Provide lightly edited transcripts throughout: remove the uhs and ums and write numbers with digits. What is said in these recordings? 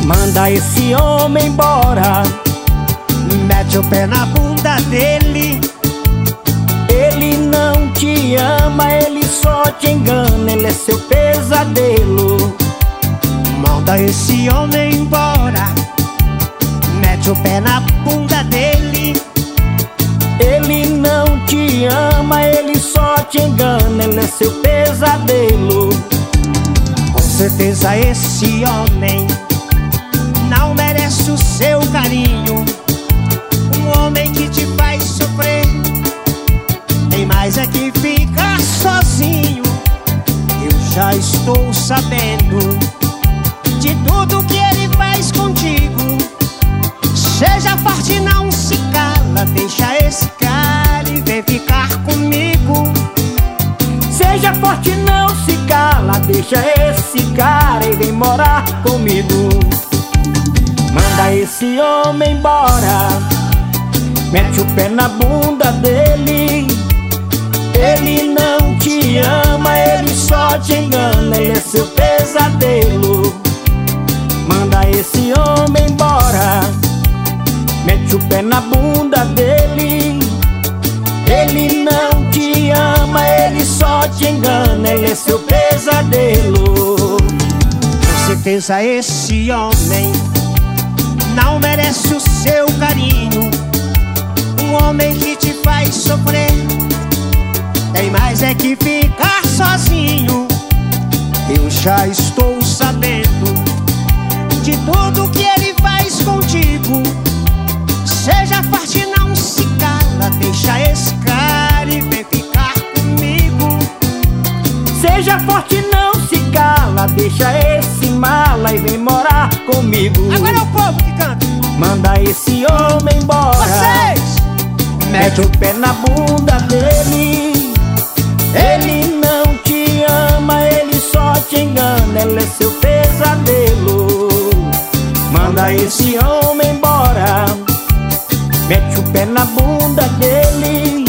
Manda esse homem embora. Mete o pé na bunda dele. Ele não te ama, ele só te engana, ele é seu pesadelo. Manda esse homem embora. Mete o pé na bunda dele. Ele não te ama, ele só te engana, ele é seu pesadelo. Com certeza esse homem não merece o seu carinho. Um homem que te faz sofrer, tem mais é que ficar sozinho. Eu já estou sabendo de tudo que ele faz contigo. Seja forte, não se cala, deixa esse cara e vem ficar comigo. Seja forte, não se cala, deixa esse cara e vem morar comigo. Manda esse homem embora. Mete o pé na bunda dele. Ele não te ama, ele só te engana, ele é seu pesadelo. Manda esse homem embora. Mete o pé na bunda dele. Ele não te ama, ele só te engana, ele é seu pesadelo. Com certeza esse homem não merece o seu carinho. Um homem que te faz sofrer, tem mais é que ficar sozinho. Eu já estou sabendo de tudo que ele faz contigo. Seja forte, não se cala, deixa esse cara e vem ficar comigo. Seja forte, não se cala, deixa esse mala e vem morar comigo. Agora é o povo que canta. Manda esse homem embora. Vocês! Mete o pé na bunda dele. Ele não te ama, ele só te engana, ele é seu pesadelo. Manda esse homem embora. Mete o pé na bunda dele.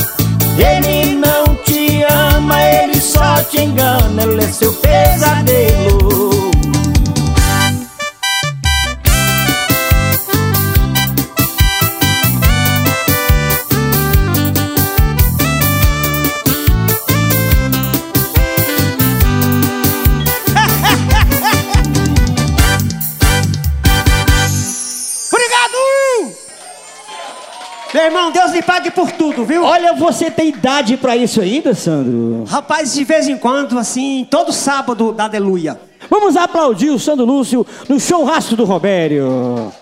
Ele não te ama, ele só te engana, ele é seu pesadelo. Meu irmão, Deus lhe pague por tudo, viu? Olha, você tem idade pra isso ainda, Sandro? Rapaz, de vez em quando, assim, todo sábado, dá aleluia. Vamos aplaudir o Sandro Lúcio no Churrasco do Robério.